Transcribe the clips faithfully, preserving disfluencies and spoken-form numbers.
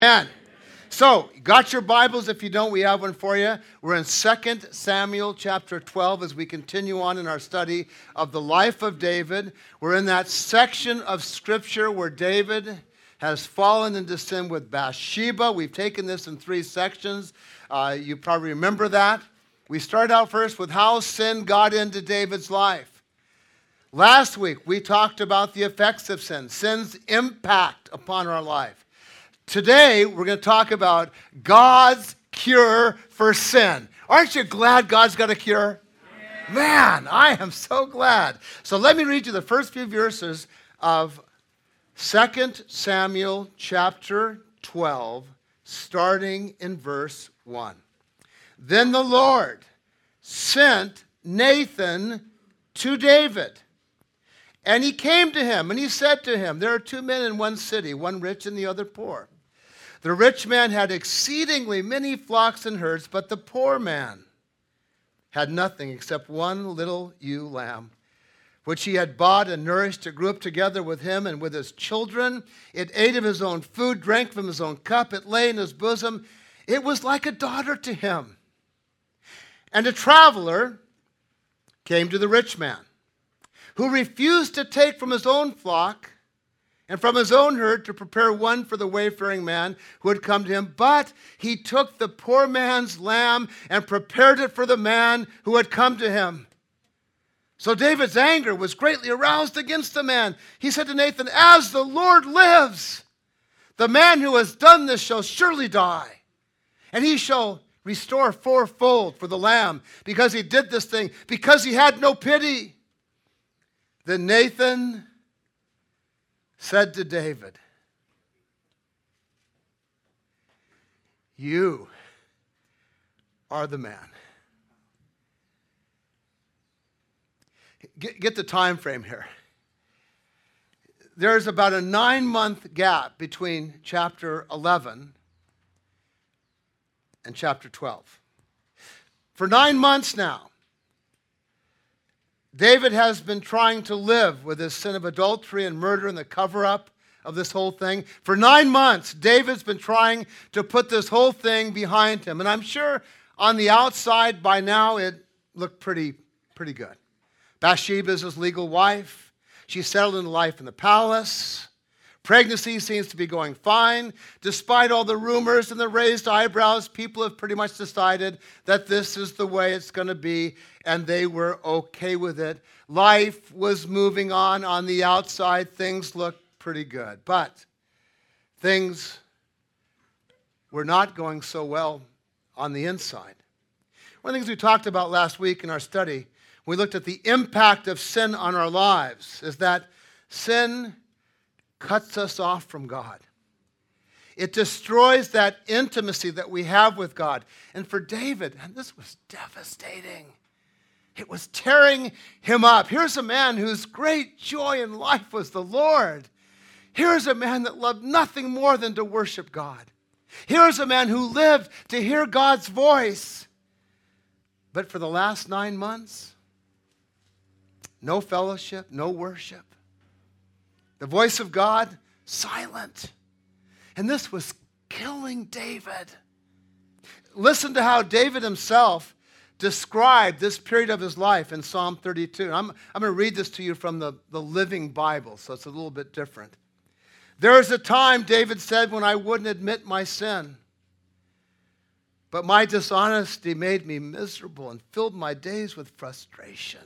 Amen. So, got your Bibles? If you don't, we have one for you. We're in Second Samuel chapter twelve as we continue on in our study of the life of David. We're in that section of Scripture where David has fallen into sin with Bathsheba. We've taken this in three sections. Uh, you probably remember that. We started out first with how sin got into David's life. Last week, we talked about the effects of sin, sin's impact upon our life. Today, we're going to talk about God's cure for sin. Aren't you glad God's got a cure? Yeah. Man, I am so glad. So let me read you the first few verses of Second Samuel chapter twelve, starting in verse one. Then the Lord sent Nathan to David. And he came to him, and he said to him, there are two men in one city, one rich and the other poor. The rich man had exceedingly many flocks and herds, but the poor man had nothing except one little ewe lamb, which he had bought and nourished. It grew up together with him and with his children. It ate of his own food, drank from his own cup. It lay in his bosom. It was like a daughter to him. And a traveler came to the rich man, who refused to take from his own flock and from his own herd to prepare one for the wayfaring man who had come to him. But he took the poor man's lamb and prepared it for the man who had come to him. So David's anger was greatly aroused against the man. He said to Nathan, as the Lord lives, the man who has done this shall surely die, and he shall restore fourfold for the lamb, because he did this thing, because he had no pity. Then Nathan said to David, you are the man. Get, get the time frame here. There's about a nine-month gap between chapter eleven and chapter twelve. For nine months now, David has been trying to live with his sin of adultery and murder and the cover-up of this whole thing. For nine months, David's been trying to put this whole thing behind him. And I'm sure on the outside by now it looked pretty, pretty good. Bathsheba is his legal wife. She's settled into life in the palace. Pregnancy seems to be going fine. Despite all the rumors and the raised eyebrows, people have pretty much decided that this is the way it's going to be, and they were okay with it. Life was moving on on the outside. Things looked pretty good. But things were not going so well on the inside. One of the things we talked about last week in our study, we looked at the impact of sin on our lives, is that sin cuts us off from God. It destroys that intimacy that we have with God. And for David, and this was devastating. It was tearing him up. Here's a man whose great joy in life was the Lord. Here's a man that loved nothing more than to worship God. Here's a man who lived to hear God's voice. But for the last nine months, no fellowship, no worship. The voice of God, silent. And this was killing David. Listen to how David himself described this period of his life in Psalm thirty-two. I'm, I'm going to read this to you from the, the Living Bible, so it's a little bit different. There is a time, David said, when I wouldn't admit my sin. But my dishonesty made me miserable and filled my days with frustration.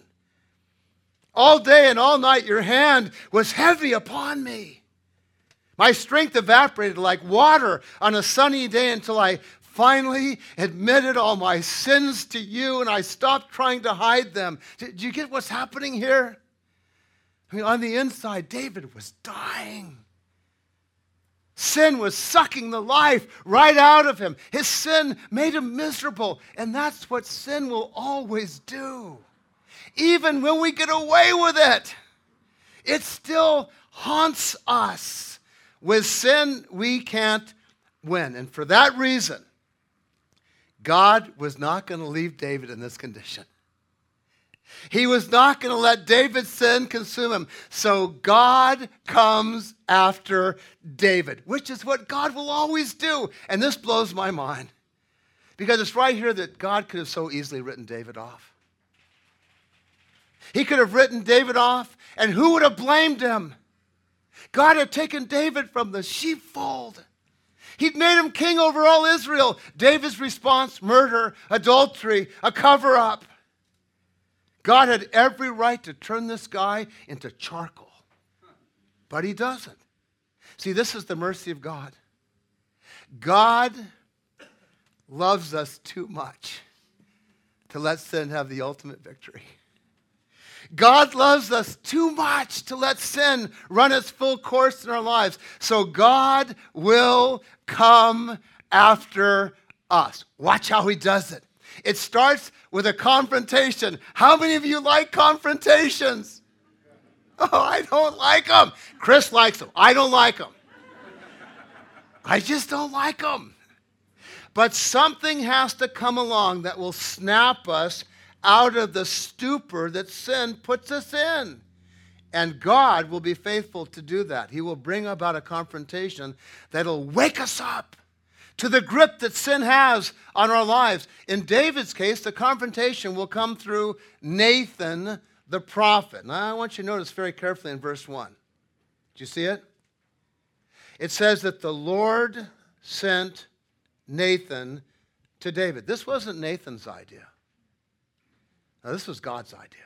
All day and all night your hand was heavy upon me. My strength evaporated like water on a sunny day until I finally admitted all my sins to you and I stopped trying to hide them. Do you get what's happening here? I mean, on the inside, David was dying. Sin was sucking the life right out of him. His sin made him miserable, and that's what sin will always do. Even when we get away with it, it still haunts us. With sin, we can't win. And for that reason, God was not going to leave David in this condition. He was not going to let David's sin consume him. So God comes after David, which is what God will always do. And this blows my mind because it's right here that God could have so easily written David off. He could have written David off, and who would have blamed him? God had taken David from the sheepfold. He'd made him king over all Israel. David's response, murder, adultery, a cover-up. God had every right to turn this guy into charcoal, but he doesn't. See, this is the mercy of God. God loves us too much to let sin have the ultimate victory. God loves us too much to let sin run its full course in our lives. So God will come after us. Watch how he does it. It starts with a confrontation. How many of you like confrontations? Oh, I don't like them. Chris likes them. I don't like them. I just don't like them. But something has to come along that will snap us out of the stupor that sin puts us in. And God will be faithful to do that. He will bring about a confrontation that'll wake us up to the grip that sin has on our lives. In David's case, the confrontation will come through Nathan the prophet. Now, I want you to notice very carefully in verse one. Do you see it? It says that the Lord sent Nathan to David. This wasn't Nathan's idea. Now, this was God's idea.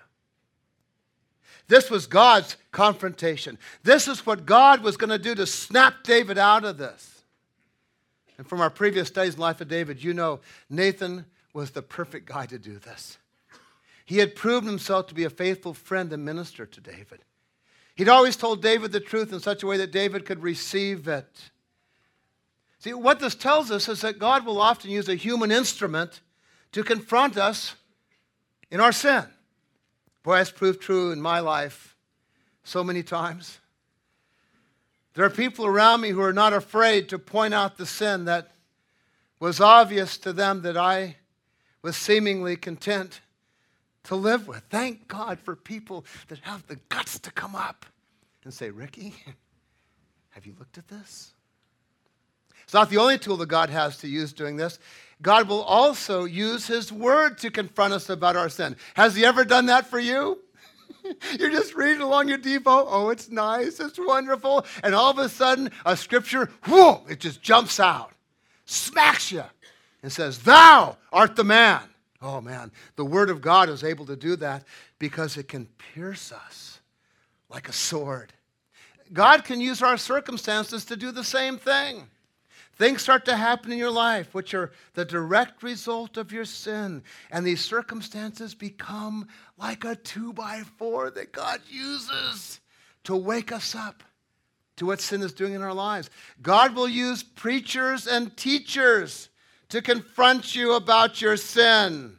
This was God's confrontation. This is what God was going to do to snap David out of this. And from our previous studies in the life of David, you know Nathan was the perfect guy to do this. He had proven himself to be a faithful friend and minister to David. He'd always told David the truth in such a way that David could receive it. See, what this tells us is that God will often use a human instrument to confront us in our sin. Boy, that's proved true in my life so many times. There are people around me who are not afraid to point out the sin that was obvious to them that I was seemingly content to live with. Thank God for people that have the guts to come up and say, Ricky, have you looked at this? It's not the only tool that God has to use doing this. God will also use his word to confront us about our sin. Has he ever done that for you? You're just reading along your Devo. Oh, it's nice. It's wonderful. And all of a sudden, a scripture, whoa, it just jumps out, smacks you, and says, thou art the man. Oh, man, the word of God is able to do that because it can pierce us like a sword. God can use our circumstances to do the same thing. Things start to happen in your life which are the direct result of your sin. And these circumstances become like a two by four that God uses to wake us up to what sin is doing in our lives. God will use preachers and teachers to confront you about your sin.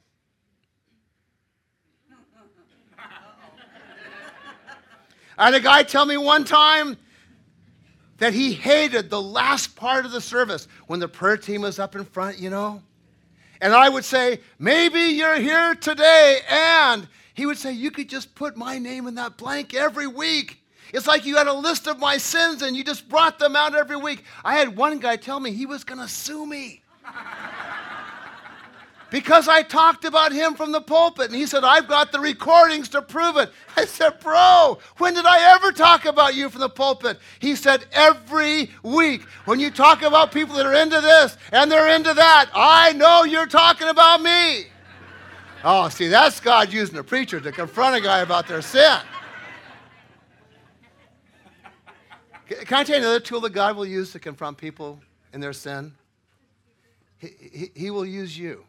I had a guy tell me one time that he hated the last part of the service when the prayer team was up in front, you know. And I would say, maybe you're here today. And he would say, you could just put my name in that blank every week. It's like you had a list of my sins and you just brought them out every week. I had one guy tell me he was going to sue me because I talked about him from the pulpit. And he said, I've got the recordings to prove it. I said, bro, when did I ever talk about you from the pulpit? He said, every week. When you talk about people that are into this and they're into that, I know you're talking about me. Oh, see, that's God using a preacher to confront a guy about their sin. Can I tell you another tool that God will use to confront people in their sin? He, he, he will use you.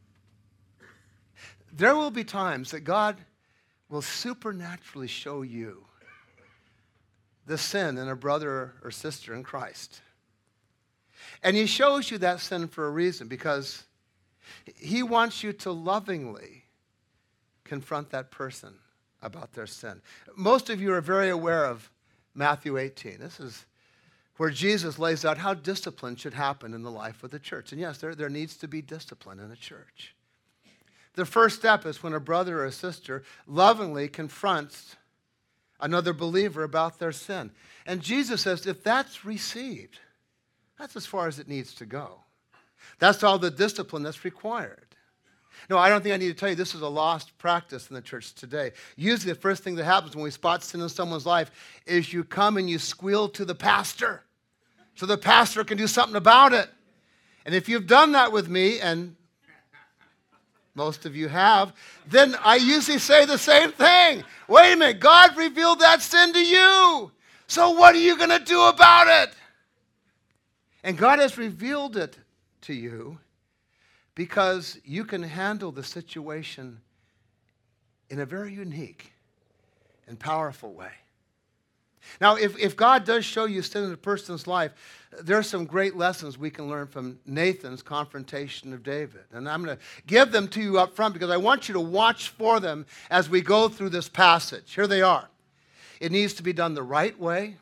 There will be times that God will supernaturally show you the sin in a brother or sister in Christ. And he shows you that sin for a reason, because he wants you to lovingly confront that person about their sin. Most of you are very aware of Matthew eighteen. This is where Jesus lays out how discipline should happen in the life of the church. And yes, there, there needs to be discipline in a church. The first step is when a brother or a sister lovingly confronts another believer about their sin. And Jesus says, if that's received, that's as far as it needs to go. That's all the discipline that's required. No, I don't think I need to tell you this is a lost practice in the church today. Usually the first thing that happens when we spot sin in someone's life is you come and you squeal to the pastor so the pastor can do something about it. And if you've done that with me, and most of you have, then I usually say the same thing. Wait a minute, God revealed that sin to you. So what are you going to do about it? And God has revealed it to you because you can handle the situation in a very unique and powerful way. Now, if, if God does show you sin in a person's life, there are some great lessons we can learn from Nathan's confrontation of David. And I'm going to give them to you up front because I want you to watch for them as we go through this passage. Here they are. It needs to be done the right way,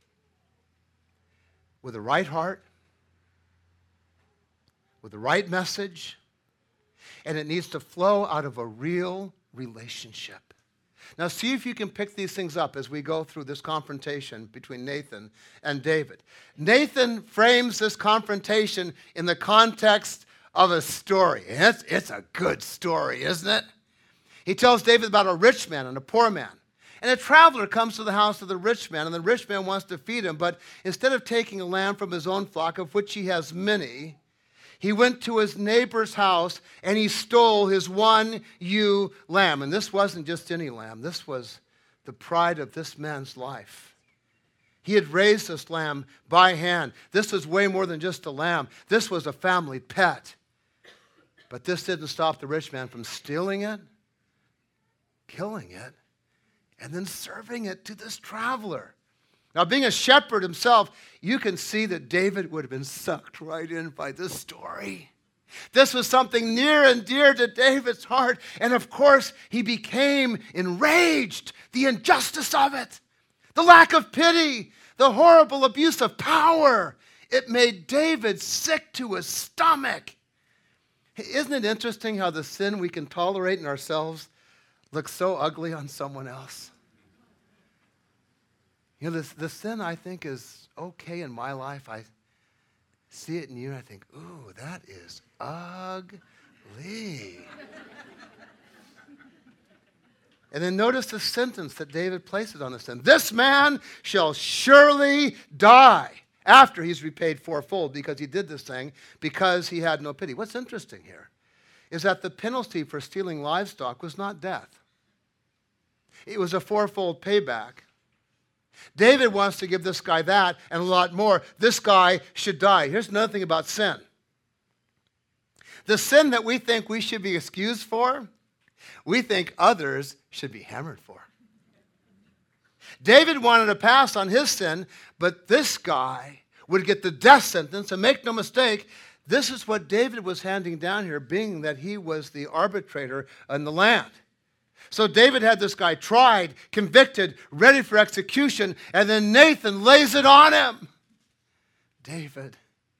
with the right heart, with the right message, and it needs to flow out of a real relationship. Now, see if you can pick these things up as we go through this confrontation between Nathan and David. Nathan frames this confrontation in the context of a story. It's, it's a good story, isn't it? He tells David about a rich man and a poor man. And a traveler comes to the house of the rich man, and the rich man wants to feed him, but instead of taking a lamb from his own flock, of which he has many, he went to his neighbor's house and he stole his one ewe lamb. And this wasn't just any lamb. This was the pride of this man's life. He had raised this lamb by hand. This was way more than just a lamb. This was a family pet. But this didn't stop the rich man from stealing it, killing it, and then serving it to this traveler. Now, being a shepherd himself, you can see that David would have been sucked right in by this story. This was something near and dear to David's heart. And of course, he became enraged. The injustice of it, the lack of pity, the horrible abuse of power. It made David sick to his stomach. Isn't it interesting how the sin we can tolerate in ourselves looks so ugly on someone else? You know, this, the sin I think is okay in my life. I see it in you and I think, ooh, that is ugly. And then notice the sentence that David places on the sin. This man shall surely die after he's repaid fourfold, because he did this thing because he had no pity. What's interesting here is that the penalty for stealing livestock was not death. It was a fourfold payback. David wants to give this guy that and a lot more. This guy should die. Here's another thing about sin. The sin that we think we should be excused for, we think others should be hammered for. David wanted to pass on his sin, but this guy would get the death sentence. And make no mistake, this is what David was handing down here, being that he was the arbitrator in the land. So David had this guy tried, convicted, ready for execution, and then Nathan lays it on him. David,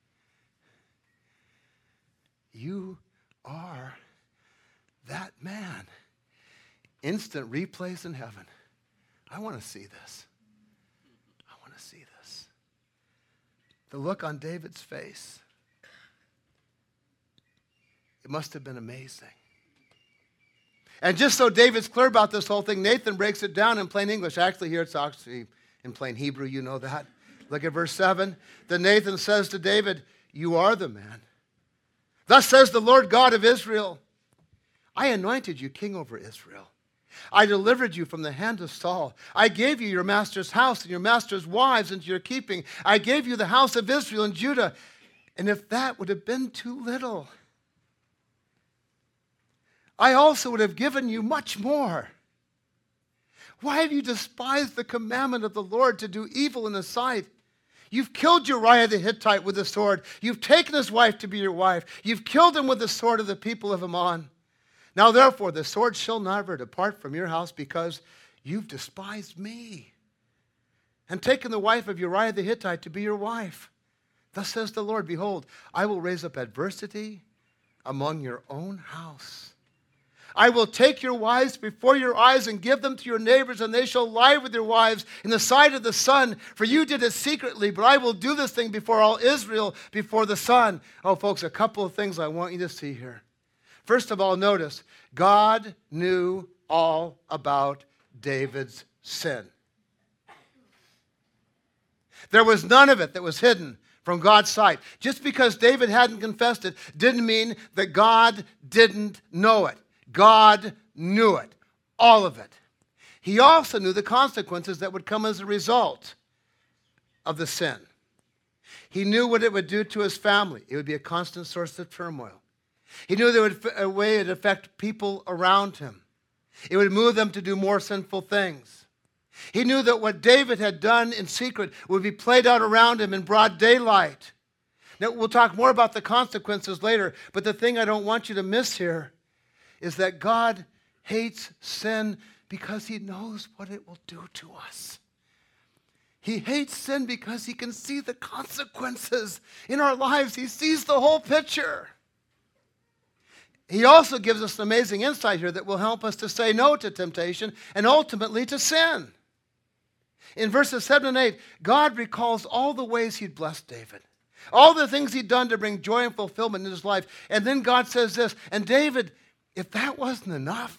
you are that man. Instant replays in heaven. I want to see this. I want to see this. The look on David's face. It must have been amazing. And just so David's clear about this whole thing, Nathan breaks it down in plain English. Actually, here it's actually in plain Hebrew. You know that. Look at verse seven. Then Nathan says to David, you are the man. Thus says the Lord God of Israel, I anointed you king over Israel. I delivered you from the hand of Saul. I gave you your master's house and your master's wives into your keeping. I gave you the house of Israel and Judah. And if that would have been too little, I also would have given you much more. Why have you despised the commandment of the Lord to do evil in his sight? You've killed Uriah the Hittite with the sword. You've taken his wife to be your wife. You've killed him with the sword of the people of Ammon. Now therefore the sword shall never depart from your house, because you've despised me and taken the wife of Uriah the Hittite to be your wife. Thus says the Lord, behold, I will raise up adversity among your own house. I will take your wives before your eyes and give them to your neighbors, and they shall lie with your wives in the sight of the sun. For you did it secretly, but I will do this thing before all Israel, before the sun. Oh, folks, a couple of things I want you to see here. First of all, notice, God knew all about David's sin. There was none of it that was hidden from God's sight. Just because David hadn't confessed it didn't mean that God didn't know it. God knew it, all of it. He also knew the consequences that would come as a result of the sin. He knew what it would do to his family. It would be a constant source of turmoil. He knew there would be a way it would affect people around him. It would move them to do more sinful things. He knew that what David had done in secret would be played out around him in broad daylight. Now, we'll talk more about the consequences later, but the thing I don't want you to miss here is that God hates sin because he knows what it will do to us. He hates sin because he can see the consequences in our lives. He sees the whole picture. He also gives us an amazing insight here that will help us to say no to temptation and ultimately to sin. In verses seven and eight, God recalls all the ways he'd blessed David, all the things he'd done to bring joy and fulfillment in his life. And then God says this, and David, if that wasn't enough,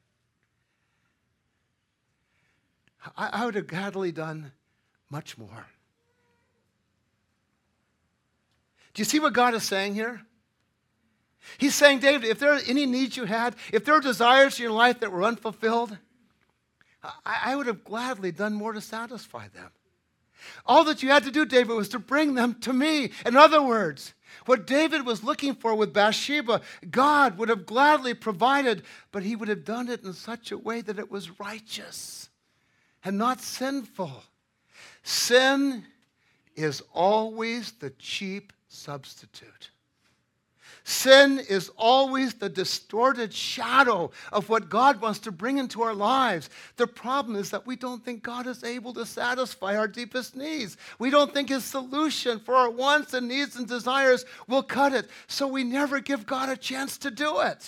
I, I would have gladly done much more. Do you see what God is saying here? He's saying, David, if there are any needs you had, if there are desires in your life that were unfulfilled, I, I would have gladly done more to satisfy them. All that you had to do, David, was to bring them to me. In other words, what David was looking for with Bathsheba, God would have gladly provided, but he would have done it in such a way that it was righteous and not sinful. Sin is always the cheap substitute. Sin is always the distorted shadow of what God wants to bring into our lives. The problem is that we don't think God is able to satisfy our deepest needs. We don't think his solution for our wants and needs and desires will cut it, so we never give God a chance to do it.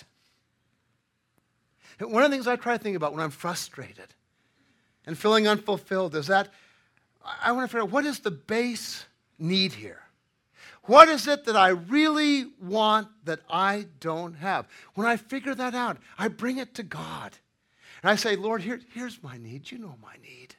And one of the things I try to think about when I'm frustrated and feeling unfulfilled is that I want to figure out, what is the base need here? What is it that I really want that I don't have? When I figure that out, I bring it to God. And I say, Lord, here, here's my need. You know my need.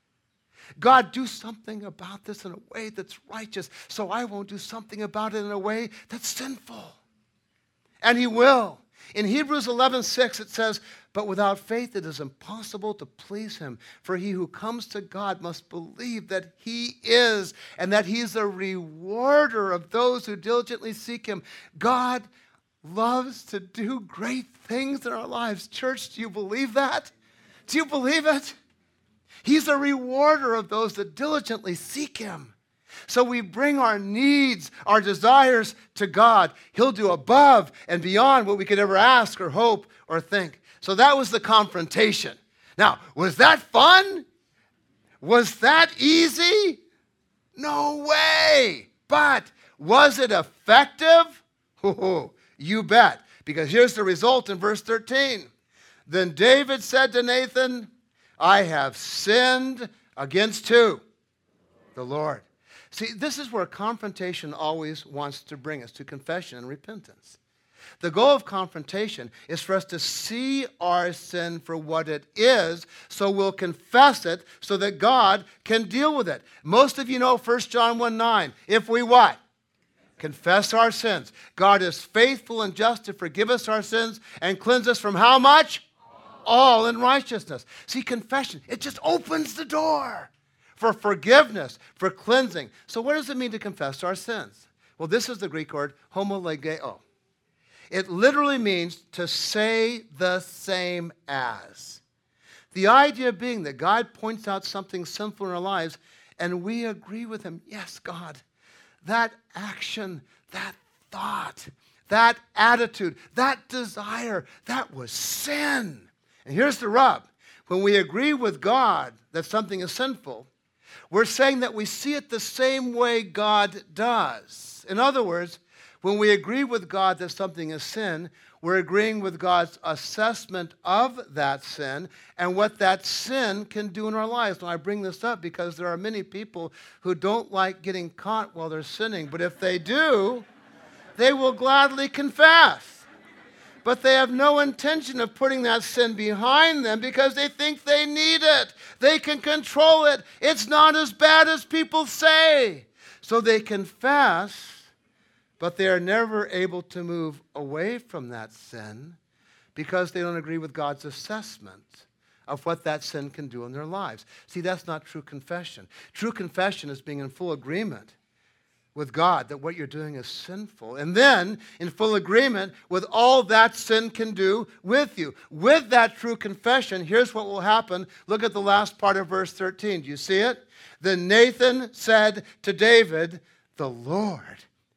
God, do something about this in a way that's righteous, so I won't do something about it in a way that's sinful. And he will. In Hebrews eleven six, it says, but without faith it is impossible to please him. For he who comes to God must believe that he is, and that he's a rewarder of those who diligently seek him. God loves to do great things in our lives. Church, do you believe that? Do you believe it? He's a rewarder of those that diligently seek him. So we bring our needs, our desires to God. He'll do above and beyond what we could ever ask or hope or think. So that was the confrontation. Now, was that fun? Was that easy? No way. But was it effective? Oh, you bet. Because here's the result in verse thirteen. Then David said to Nathan, I have sinned against who? The Lord. See, this is where confrontation always wants to bring us, to confession and repentance. The goal of confrontation is for us to see our sin for what it is, so we'll confess it so that God can deal with it. Most of you know First John one nine. If we what? Confess our sins. God is faithful and just to forgive us our sins and cleanse us from how much? All unrighteousness. See, confession, it just opens the door for forgiveness, for cleansing. So what does it mean to confess our sins? Well, this is the Greek word homologeo. It literally means to say the same as. The idea being that God points out something sinful in our lives and we agree with him. Yes, God, that action, that thought, that attitude, that desire, that was sin. And here's the rub. When we agree with God that something is sinful, we're saying that we see it the same way God does. In other words, When we agree with God that something is sin, we're agreeing with God's assessment of that sin and what that sin can do in our lives. Now, I bring this up because there are many people who don't like getting caught while they're sinning, but if they do, they will gladly confess. But they have no intention of putting that sin behind them because they think they need it. They can control it. It's not as bad as people say. So they confess, but they are never able to move away from that sin because they don't agree with God's assessment of what that sin can do in their lives. See, that's not true confession. True confession is being in full agreement with God that what you're doing is sinful, and then in full agreement with all that sin can do with you. With that true confession, here's what will happen. Look at the last part of verse thirteen. Do you see it? Then Nathan said to David, "The Lord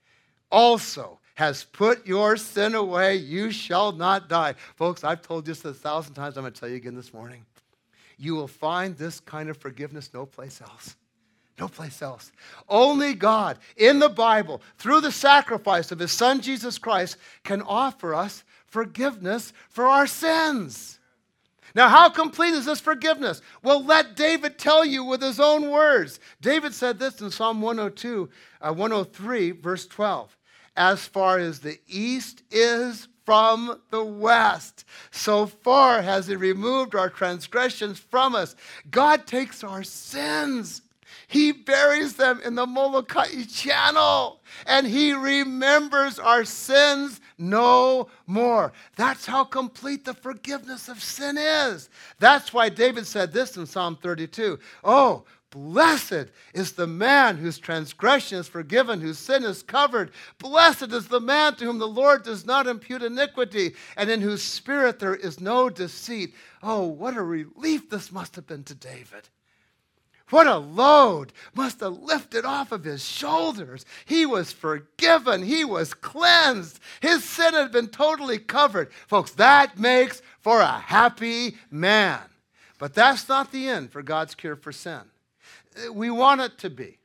also has put your sin away. You shall not die." Folks, I've told you this a thousand times. I'm going to tell you again this morning. You will find this kind of forgiveness no place else. No place else. Only God in the Bible, through the sacrifice of his Son Jesus Christ, can offer us forgiveness for our sins. Now, how complete is this forgiveness? Well, let David tell you with his own words. David said this in Psalm one oh two, uh, one oh three, verse twelve. As far as the east is from the west, so far has he removed our transgressions from us. God takes our sins, he buries them in the Molokai channel, and he remembers our sins no more. That's how complete the forgiveness of sin is. That's why David said this in Psalm thirty-two. Oh, blessed is the man whose transgression is forgiven, whose sin is covered. Blessed is the man to whom the Lord does not impute iniquity, and in whose spirit there is no deceit. Oh, what a relief this must have been to David. What a load must have lifted off of his shoulders. He was forgiven. He was cleansed. His sin had been totally covered. Folks, that makes for a happy man. But that's not the end for God's cure for sin. We want it to be.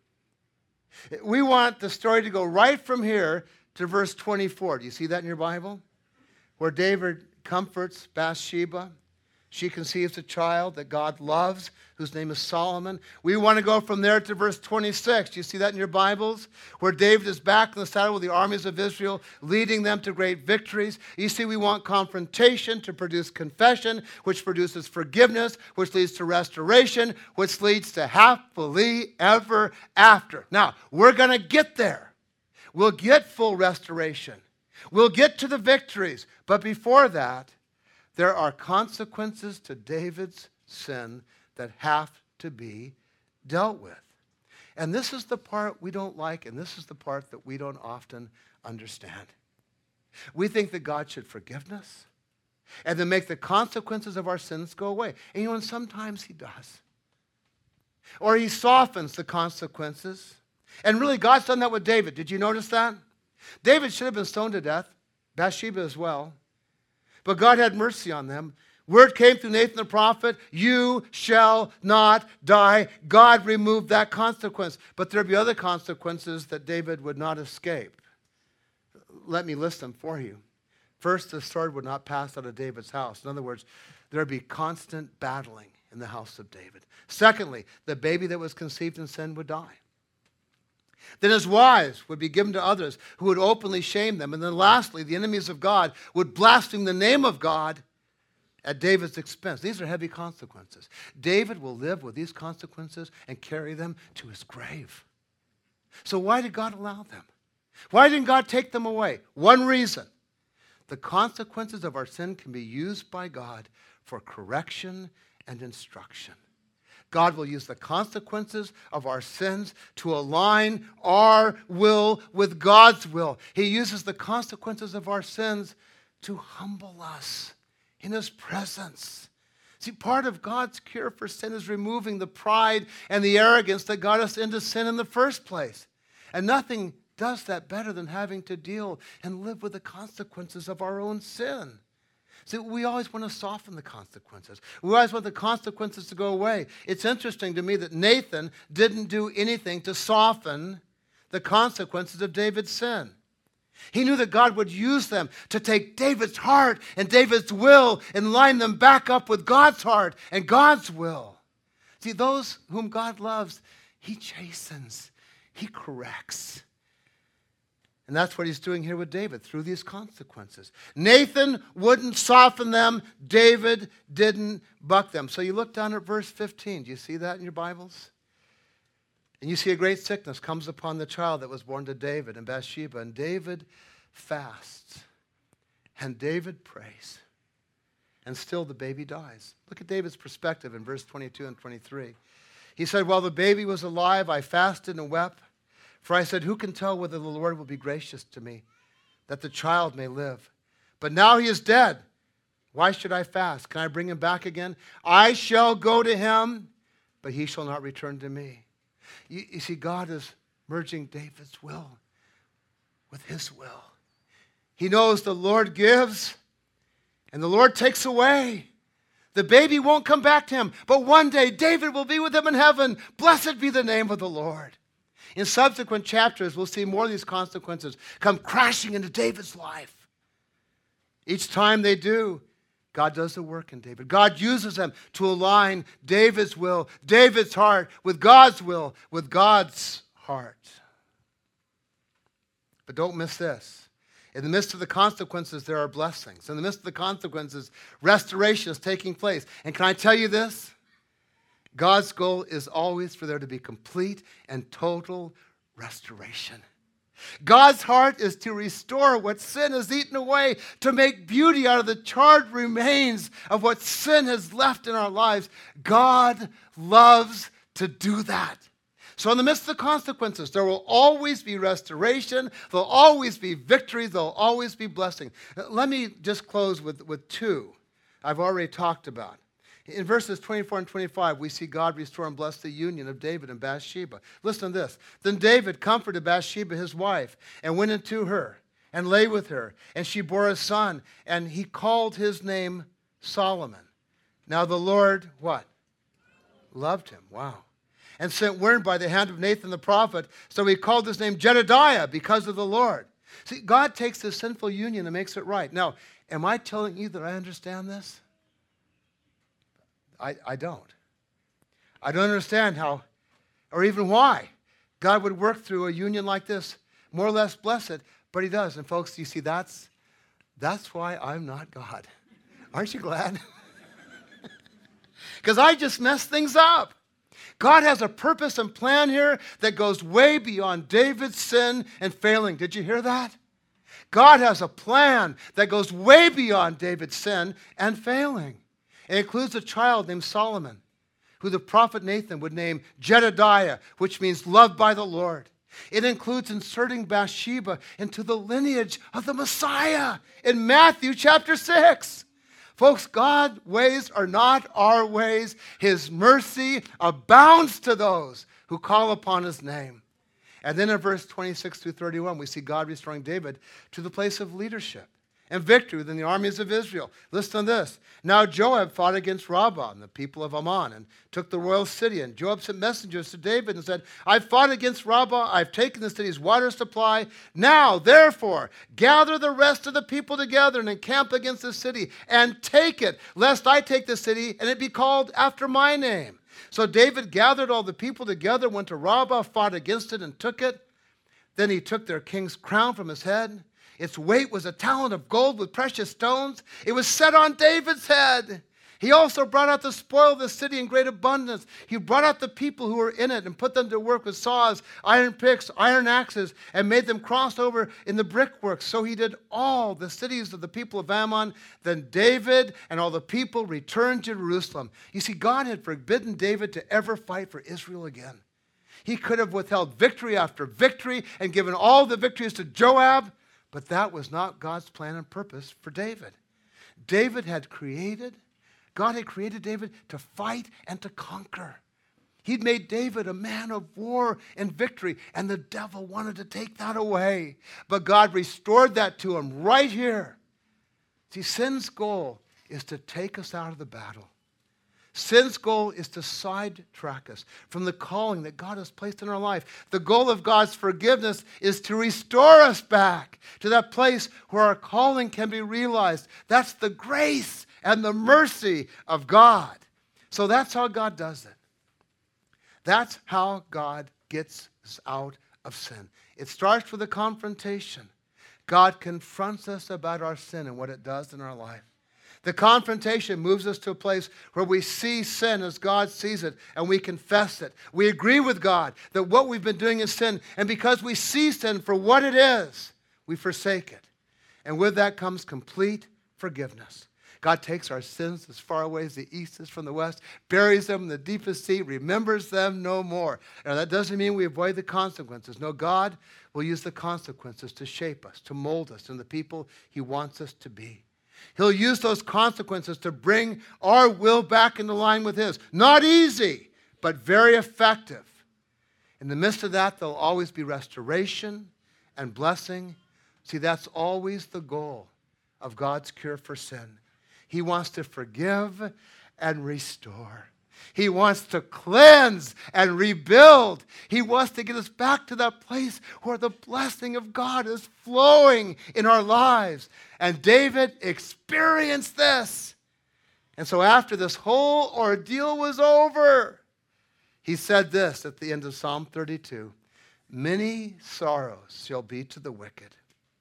We want the story to go right from here to verse twenty-four. Do you see that in your Bible? Where David comforts Bathsheba. She conceives a child that God loves, whose name is Solomon. We want to go from there to verse twenty-six. Do you see that in your Bibles? Where David is back in the saddle with the armies of Israel, leading them to great victories. You see, we want confrontation to produce confession, which produces forgiveness, which leads to restoration, which leads to happily ever after. Now, we're going to get there. We'll get full restoration. We'll get to the victories. But before that, there are consequences to David's sin that have to be dealt with. And this is the part we don't like, and this is the part that we don't often understand. We think that God should forgive us and then make the consequences of our sins go away. And you know, and sometimes he does. Or he softens the consequences. And really, God's done that with David. Did you notice that? David should have been stoned to death, Bathsheba as well. But God had mercy on them. Word came through Nathan the prophet, you shall not die. God removed that consequence. But there'd be other consequences that David would not escape. Let me list them for you. First, the sword would not pass out of David's house. In other words, there'd be constant battling in the house of David. Secondly, the baby that was conceived in sin would die. Then his wives would be given to others who would openly shame them. And then lastly, the enemies of God would blaspheme the name of God at David's expense. These are heavy consequences. David will live with these consequences and carry them to his grave. So why did God allow them? Why didn't God take them away? One reason. The consequences of our sin can be used by God for correction and instruction. God will use the consequences of our sins to align our will with God's will. He uses the consequences of our sins to humble us in his presence. See, part of God's cure for sin is removing the pride and the arrogance that got us into sin in the first place. And nothing does that better than having to deal and live with the consequences of our own sin. See, we always want to soften the consequences. We always want the consequences to go away. It's interesting to me that Nathan didn't do anything to soften the consequences of David's sin. He knew that God would use them to take David's heart and David's will and line them back up with God's heart and God's will. See, those whom God loves, he chastens, he corrects. And that's what he's doing here with David through these consequences. Nathan wouldn't soften them. David didn't buck them. So you look down at verse fifteen. Do you see that in your Bibles? And you see a great sickness comes upon the child that was born to David and Bathsheba. And David fasts. And David prays. And still the baby dies. Look at David's perspective in verse twenty-two and twenty-three. He said, while the baby was alive, I fasted and wept. For I said, who can tell whether the Lord will be gracious to me, that the child may live? But now he is dead. Why should I fast? Can I bring him back again? I shall go to him, but he shall not return to me. You, you see, God is merging David's will with his will. He knows the Lord gives and the Lord takes away. The baby won't come back to him, but one day David will be with him in heaven. Blessed be the name of the Lord. In subsequent chapters, we'll see more of these consequences come crashing into David's life. Each time they do, God does the work in David. God uses them to align David's will, David's heart, with God's will, with God's heart. But don't miss this. In the midst of the consequences, there are blessings. In the midst of the consequences, restoration is taking place. And can I tell you this? God's goal is always for there to be complete and total restoration. God's heart is to restore what sin has eaten away, to make beauty out of the charred remains of what sin has left in our lives. God loves to do that. So in the midst of the consequences, there will always be restoration. There'll always be victory. There'll always be blessing. Let me just close with, with two I've already talked about. In verses twenty-four and twenty-five, we see God restore and bless the union of David and Bathsheba. Listen to this. Then David comforted Bathsheba, his wife, and went into her and lay with her. And she bore a son, and he called his name Solomon. Now the Lord, what? Loved him. Wow. And sent word by the hand of Nathan the prophet. So he called his name Jedediah because of the Lord. See, God takes this sinful union and makes it right. Now, am I telling you that I understand this? I, I don't. I don't understand how, or even why, God would work through a union like this, more or less blessed, but he does. And folks, you see, that's, that's why I'm not God. Aren't you glad? Because I just messed things up. God has a purpose and plan here that goes way beyond David's sin and failing. Did you hear that? God has a plan that goes way beyond David's sin and failing. It includes a child named Solomon, who the prophet Nathan would name Jedediah, which means loved by the Lord. It includes inserting Bathsheba into the lineage of the Messiah in Matthew chapter six. Folks, God's ways are not our ways. His mercy abounds to those who call upon his name. And then in verse twenty-six through thirty-one, we see God restoring David to the place of leadership and victory within the armies of Israel. Listen to this. Now Joab fought against Rabbah and the people of Ammon and took the royal city. And Joab sent messengers to David and said, I've fought against Rabbah. I've taken the city's water supply. Now, therefore, gather the rest of the people together and encamp against the city and take it, lest I take the city and it be called after my name. So David gathered all the people together, went to Rabbah, fought against it and took it. Then he took their king's crown from his head. Its weight was a talent of gold with precious stones. It was set on David's head. He also brought out the spoil of the city in great abundance. He brought out the people who were in it and put them to work with saws, iron picks, iron axes, and made them cross over in the brickwork. So he did all the cities of the people of Ammon. Then David and all the people returned to Jerusalem. You see, God had forbidden David to ever fight for Israel again. He could have withheld victory after victory and given all the victories to Joab. But that was not God's plan and purpose for David. David had created, God had created David to fight and to conquer. He'd made David a man of war and victory, and the devil wanted to take that away. But God restored that to him right here. See, sin's goal is to take us out of the battle, Sin's goal is to sidetrack us from the calling that God has placed in our life. The goal of God's forgiveness is to restore us back to that place where our calling can be realized. That's the grace and the mercy of God. So that's how God does it. That's how God gets us out of sin. It starts with a confrontation. God confronts us about our sin and what it does in our life. The confrontation moves us to a place where we see sin as God sees it and we confess it. We agree with God that what we've been doing is sin, and because we see sin for what it is, we forsake it. And with that comes complete forgiveness. God takes our sins as far away as the east is from the west, buries them in the deepest sea, remembers them no more. Now, that doesn't mean we avoid the consequences. No, God will use the consequences to shape us, to mold us into the people He wants us to be. He'll use those consequences to bring our will back into line with His. Not easy, but very effective. In the midst of that, there'll always be restoration and blessing. See, that's always the goal of God's cure for sin. He wants to forgive and restore. He wants to cleanse and rebuild. He wants to get us back to that place where the blessing of God is flowing in our lives. And David experienced this. And so after this whole ordeal was over, he said this at the end of Psalm thirty-two, "Many sorrows shall be to the wicked,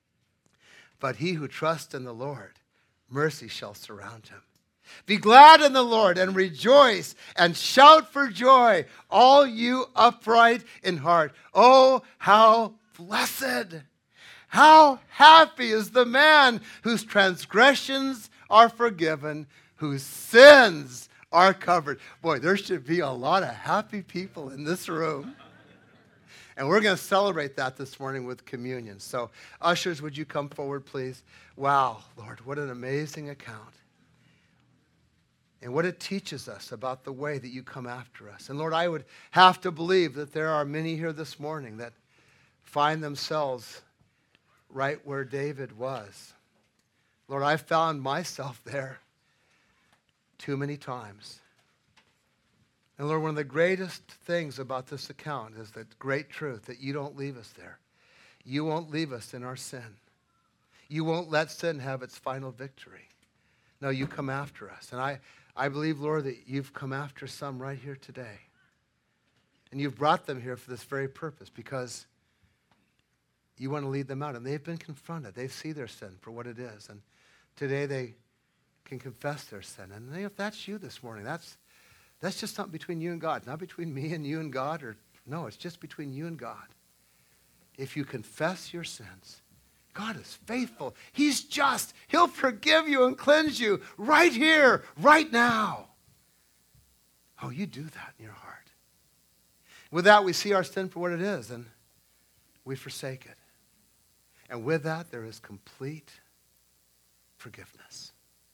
but he who trusts in the Lord, mercy shall surround him. Be glad in the Lord and rejoice and shout for joy, all you upright in heart. Oh, how blessed, how happy is the man whose transgressions are forgiven, whose sins are covered." Boy, there should be a lot of happy people in this room. And we're going to celebrate that this morning with communion. So, ushers, would you come forward, please? Wow, Lord, what an amazing account. And what it teaches us about the way that you come after us. And Lord, I would have to believe that there are many here this morning that find themselves right where David was. Lord, I found myself there too many times. And Lord, one of the greatest things about this account is that great truth that you don't leave us there. You won't leave us in our sin. You won't let sin have its final victory. No, you come after us. And I, I believe, Lord, that you've come after some right here today. And you've brought them here for this very purpose because you want to lead them out. And they've been confronted. They see their sin for what it is. And today they can confess their sin. And if that's you this morning, that's that's just something between you and God. Not between me and you and God. Or no, it's just between you and God. If you confess your sins, God is faithful. He's just. He'll forgive you and cleanse you right here, right now. Oh, you do that in your heart. With that, we see our sin for what it is, and we forsake it. And with that, there is complete forgiveness.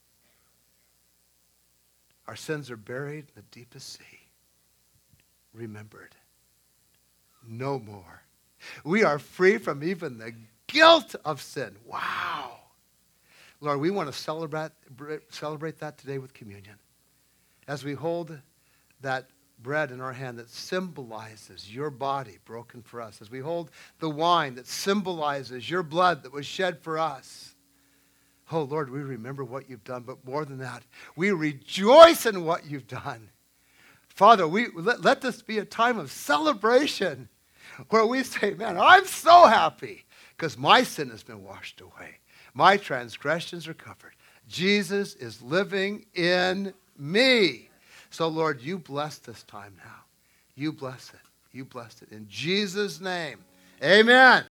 Our sins are buried in the deepest sea, remembered no more. We are free from even the guilt of sin. Wow. Lord, we want to celebrate, celebrate that today with communion. As we hold that bread in our hand that symbolizes your body broken for us. As we hold the wine that symbolizes your blood that was shed for us. Oh, Lord, we remember what you've done, but more than that, we rejoice in what you've done. Father, we let, let this be a time of celebration where we say, man, I'm so happy because my sin has been washed away. My transgressions are covered. Jesus is living in me. So, Lord, you bless this time now. You bless it. You bless it. In Jesus' name, amen.